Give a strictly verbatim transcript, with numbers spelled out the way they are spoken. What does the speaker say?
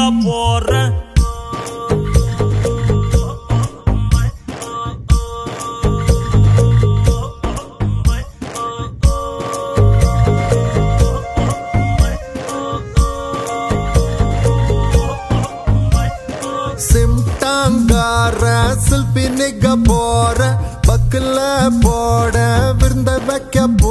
போறேன் சிம்டாங்கார சில்பி நிக்க போற பக்கல போட விருந்த வைக்க